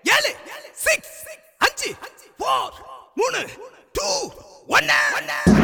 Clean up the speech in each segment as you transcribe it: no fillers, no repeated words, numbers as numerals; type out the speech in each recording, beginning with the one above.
7 6 5 4 3 2 1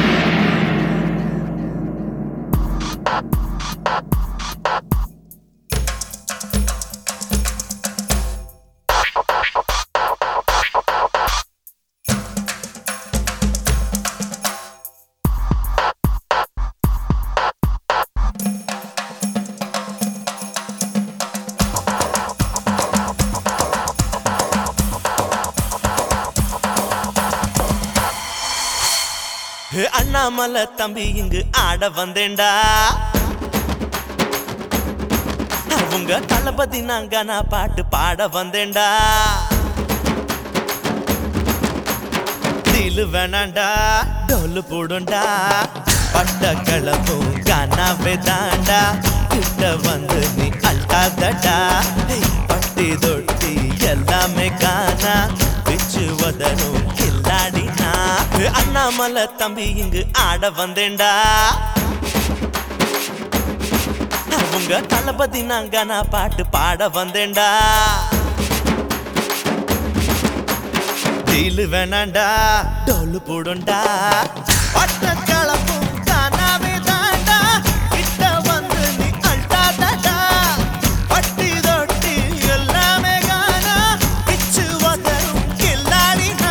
அண்ணாமலை தம்பி இங்கு ஆட வந்தேன்டா அவங்க தளபதி நாங்க நான் பாட்டு பாட வந்தேன்டா தீலு வேணாண்டா டோலு போடுண்டா பட்ட கிளம்பும் கானாவே தாண்டா கிட்ட வந்து நீ அல்டாதடா பட்டி தொட்டி எல்லாமே காணா பிச்சு வதனும் கில்லாடினா அண்ணாமலை தம்பி இங்கு ஆட வந்தேன்டா அவங்க தளபதி நாங்க நான் பாட்டு பாட வந்தேன்டா தீலு வேணாண்டா டோலு போடுண்டா பட்ட கிளம்பும் கானாவே தாண்டா கிட்ட வந்து நீ அல்டாதடா பட்டி தொட்டி எல்லாமே காணா பிச்சு வதனும் கில்லாடினா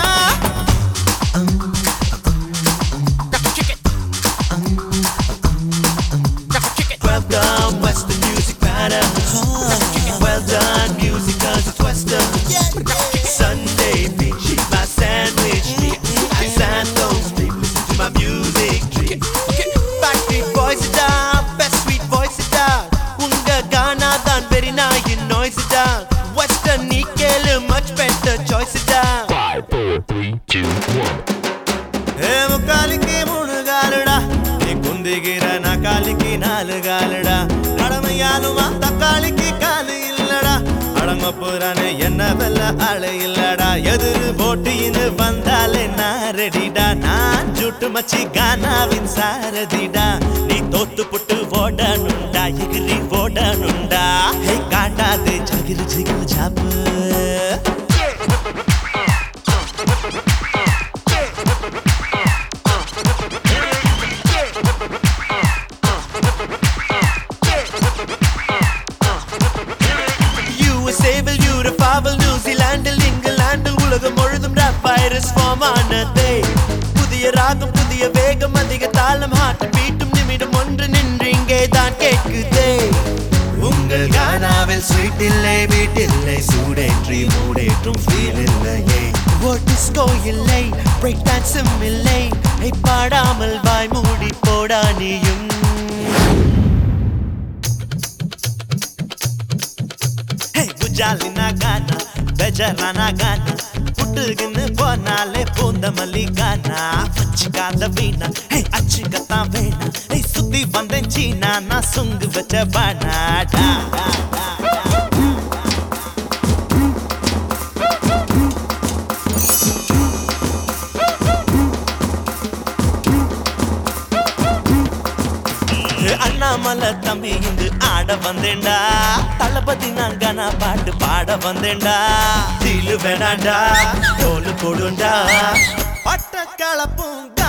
Well done, Western music pattern. Well done, music cause it's Western. Sunday, bitch, eat my sandwich. I sound those people, listen to my music. Backbeat voice it down, best sweet voice it down. Unga Ghana than very nice, you noise it down. Western Nikkel, much better choice it down. 5, 4, 3, 2, 1. முக்காலிக்கு 3 காலுடா நீ குந்திகிற நக்காலிக்கு 4 காலுடா கடமையாலுமா தக்காளிக்கு காலு இல்லடா அடங்க போறானே என்ன வெல்ல ஆளு இல்லடா எதிர் போட்டின்னு வந்தாலே நான் ரெடிடா நான் ஜுட்டு மச்சி கானாவின் சாரதிடா நீ தோத்து புட்டு ஓடணுண்டா எகிரி ஓடணுண்டா ஹே காட்டாதே ஜகிரு ஜிகிரு ஜாப்பு நியூசிலாண்டில் இங்கிலாண்டில் உலகம் முழுதும் ராப் வைரஸ் ஃபார்ம் ஆனதே புதிய ராகம் புதிய வேகம் அதிக தாளம் ஹார்ட் பீட்டும் நிமிடம் ஒன்று நின்று இங்கே தான் கேட்குதே உங்கள் கானாவில் ஸ்வீட் இல்லை பீட் இல்லை சூடேற்றி மூடேற்றும் ஃபீல் இல்லையே ஒரு டிஸ்கோ இல்லை பிரேக் டான்ஸும் இல்லை பாடாமல் வாய் மூடி போடா நீயும் ஜாலினா கானா பெஜரானா கானா புட்டுக்குன்னு போனாலே பூந்த மல்லிகானா வச்சுக்காத வீணா அச்சுக்கத்தான் வேணா சுத்தி வந்தேன் சீனா நான் சுங்கு வச்ச பானாடா அண்ணாமலை தம்பி இங்கு ஆட வந்தேன்டா தளபதி நாங்க நான் பாட்டு பாட வந்தேன்டா தீலு வேணாண்டா டோலு போடுண்டா பட்ட கலப்பும்